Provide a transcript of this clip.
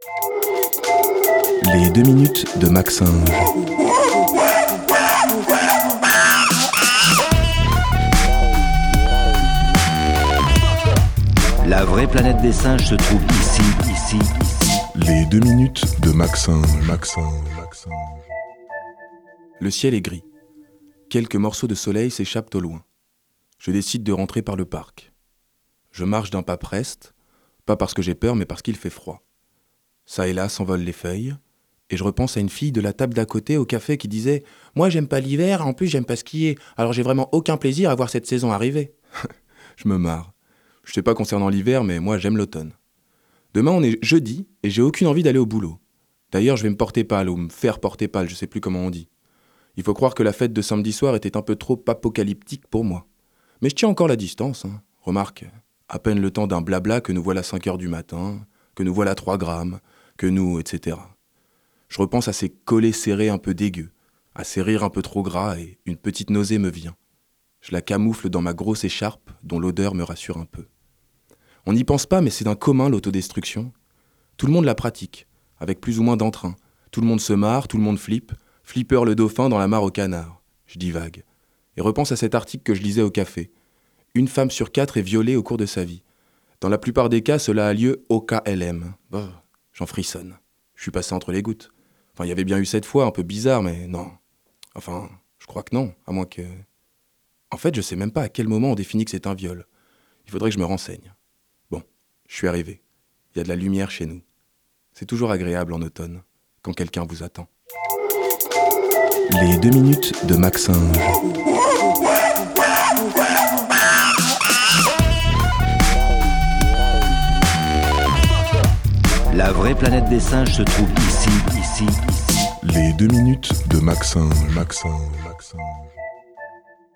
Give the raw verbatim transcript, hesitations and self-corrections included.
Les deux minutes de Maxinge. La vraie planète des singes se trouve ici, ici, ici. Les deux minutes de Maxinge, Maxinge, Maxinge. Le ciel est gris. Quelques morceaux de soleil s'échappent au loin. Je décide de rentrer par le parc. Je marche d'un pas preste, pas parce que j'ai peur, mais parce qu'il fait froid. Ça et là s'envolent les feuilles, et je repense à une fille de la table d'à côté au café qui disait « Moi j'aime pas l'hiver, en plus j'aime pas skier, alors j'ai vraiment aucun plaisir à voir cette saison arriver. » Je me marre. Je sais pas concernant l'hiver, mais moi j'aime l'automne. Demain on est jeudi, et j'ai aucune envie d'aller au boulot. D'ailleurs je vais me porter pâle, ou me faire porter pâle, je sais plus comment on dit. Il faut croire que la fête de samedi soir était un peu trop apocalyptique pour moi. Mais je tiens encore la distance, hein. Remarque, à peine le temps d'un blabla que nous voilà cinq heures du matin, que nous voilà trois grammes, que nous, et cetera. Je repense à ces collets serrés un peu dégueux, à ces rires un peu trop gras, et une petite nausée me vient. Je la camoufle dans ma grosse écharpe, dont l'odeur me rassure un peu. On n'y pense pas, mais c'est d'un commun l'autodestruction. Tout le monde la pratique, avec plus ou moins d'entrain. Tout le monde se marre, tout le monde flippe. Flipper le dauphin dans la mare au canard. Je divague. Et repense à cet article que je lisais au café. Une femme sur quatre est violée au cours de sa vie. Dans la plupart des cas, cela a lieu au K L M. Oh, j'en frissonne. Je suis passé entre les gouttes. Enfin, il y avait bien eu cette fois, un peu bizarre, mais non. Enfin, je crois que non, à moins que... En fait, je sais même pas à quel moment on définit que c'est un viol. Il faudrait que je me renseigne. Bon, je suis arrivé. Il y a de la lumière chez nous. C'est toujours agréable en automne, quand quelqu'un vous attend. Les deux minutes de Maxinge. La vraie planète des singes se trouve ici, ici, ici. Les deux minutes de Maxinge, Maxinge, Maxinge.